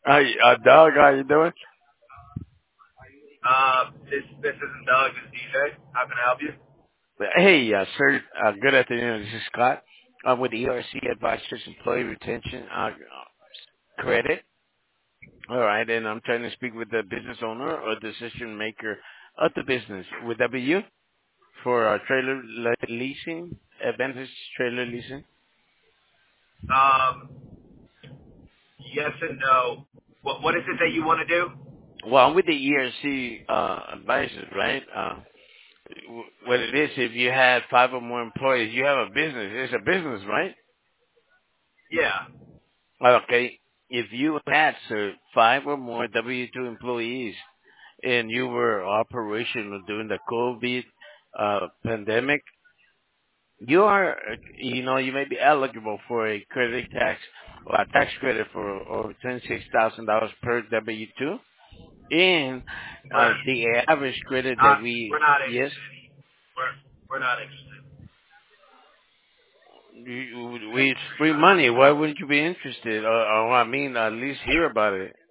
Hi, Doug, how you doing? This isn't Doug. This is DJ. How can I help you? Hey, sir. Good afternoon. This is Scott. I'm with ERC Advisors Employee Retention Credit. All right, and I'm trying to speak with the business owner or decision maker of the business. Would that be you for trailer leasing, Advantage trailer leasing? Um, yes and no. What is it that you want to do? Well, I'm with the ERC Advisors, right? What it is, if you had 5 or more employees, you have a business. It's a business, right? Yeah. Okay. If you had, sir, 5 or more W-2 employees and you were operational during the COVID pandemic, you are, you may be eligible for a credit tax or a tax credit for over $26,000 per W-2. And We're the average credit that not. we, We're not yes, interested. We're not interested. it's free money. Why wouldn't you be interested? Or I mean, at least hear about it.